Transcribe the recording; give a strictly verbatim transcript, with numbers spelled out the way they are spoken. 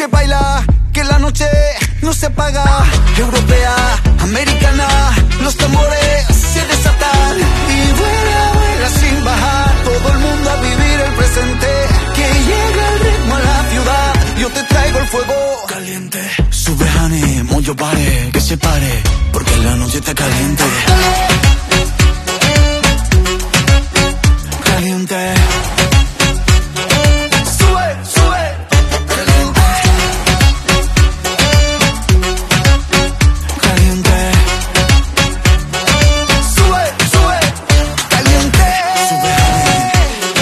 se baila, que la noche no se paga. Europea, americana, los tambores se desatan y vuela, vuela sin bajar. Todo el mundo a vivir el presente, que llega el ritmo a la ciudad. Yo te traigo el fuego caliente. Sube, honey, mucho pare, que se pare, porque la noche está caliente. Caliente.